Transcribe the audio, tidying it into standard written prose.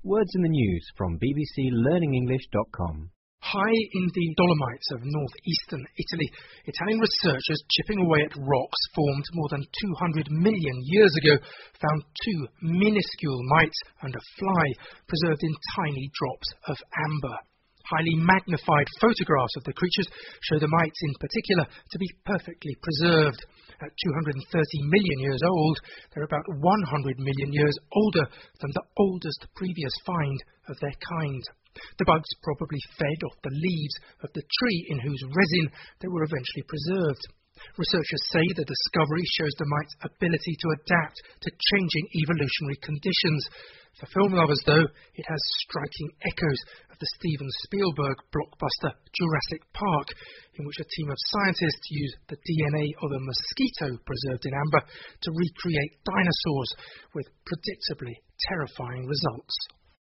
Words in the news from bbclearningenglish.com. High in the Dolomites of northeastern Italy, Italian researchers chipping away at rocks formed more than 200 million years ago found two minuscule mites and a fly preserved in tiny drops of amber. Highly magnified photographs of the creatures show the mites in particular to be perfectly preserved. At 230 million years old, they're about 100 million years older than the oldest previous find of their kind. The bugs probably fed off the leaves of the tree in whose resin they were eventually preserved. Researchers say the discovery shows the mite's ability to adapt to changing evolutionary conditions. For film lovers, though, it has striking echoes of the Steven Spielberg blockbuster Jurassic Park, in which a team of scientists used the DNA of a mosquito preserved in amber to recreate dinosaurs with predictably terrifying results.